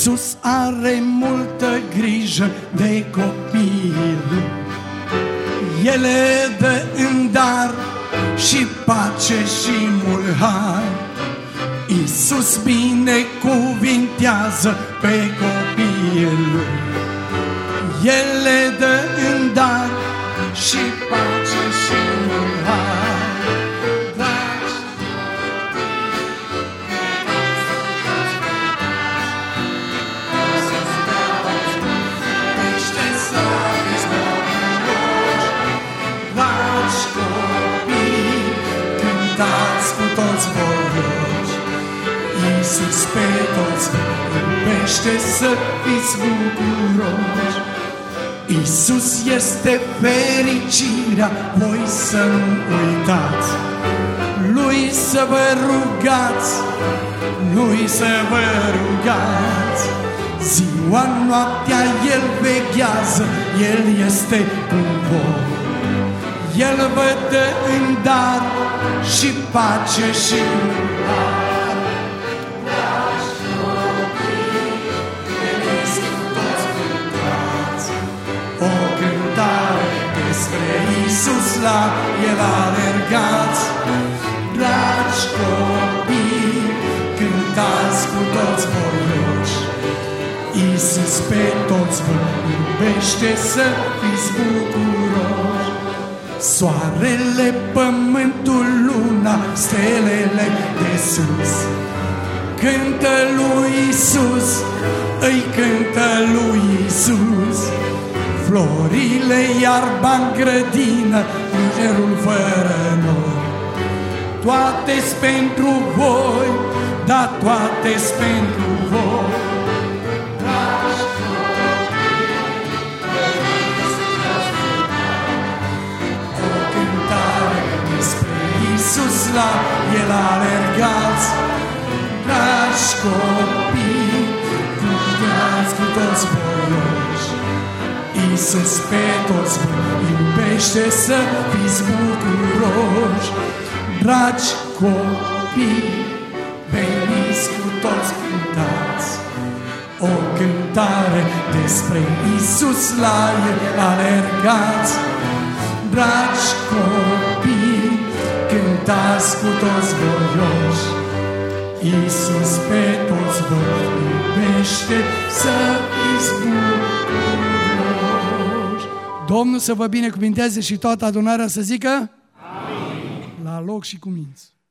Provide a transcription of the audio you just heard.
Iisus are multă grijă de copiii lui. El le dă în dar și pace și mult har. Iisus binecuvintează pe copiii lui. El le dă în dar și pace și mult har. Iisus pe toți iubește, să fiți bucuroși. Iisus este fericirea, voi să nu uitați. Lui să vă rugați, lui să vă rugați. Ziua, noaptea El veghează, El este cu voi. El vă dă în dar și pace și har. Spre Iisus la El alergați. Dragi copii, cântați cu toți voioși. Iisus pe toți vă iubește, să fiți bucuroși. Soarele, pământul, luna, stelele de sus cântă lui Iisus, îi cântă lui Iisus. Florile, iarba-n grădină, îngerul fără noi. Toate-s pentru voi, da, toate-s pentru voi. Dragi copii, o cântare despre Iisus, la El alergați. Dragi copii, cântați cu toți voioși. Iisus pe toți vă iubește, să fiți bucuroși. Dragi copii, veniți cu toți, cântați o cântare despre Iisus, la El alergați. Dragi copii, cântați cu toți voioși. Iisus pe toți vă iubește, să fiți bucuroși. Domnul să vă binecuvinteze și toată adunarea să zică amin. La loc și cu minți.